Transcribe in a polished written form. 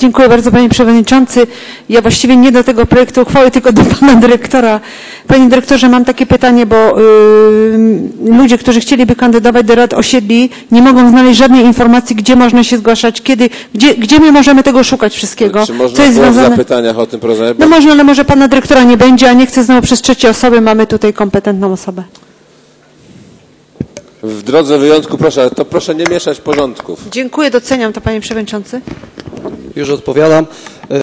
Dziękuję bardzo, panie przewodniczący. Ja właściwie nie do tego projektu uchwały, tylko do pana dyrektora. Panie dyrektorze, mam takie pytanie, bo ludzie, którzy chcieliby kandydować do rad osiedli, nie mogą znaleźć żadnej informacji, gdzie można się zgłaszać, kiedy, gdzie my możemy tego szukać wszystkiego. Czy można co jest było związane... w zapytaniach o tym porozmawiać? No można, ale może pana dyrektora nie będzie, a nie chcę znowu przez trzecie osoby, mamy tutaj kompetentną osobę. W drodze wyjątku proszę, to proszę nie mieszać porządków. Dziękuję, doceniam to, panie przewodniczący. Już odpowiadam.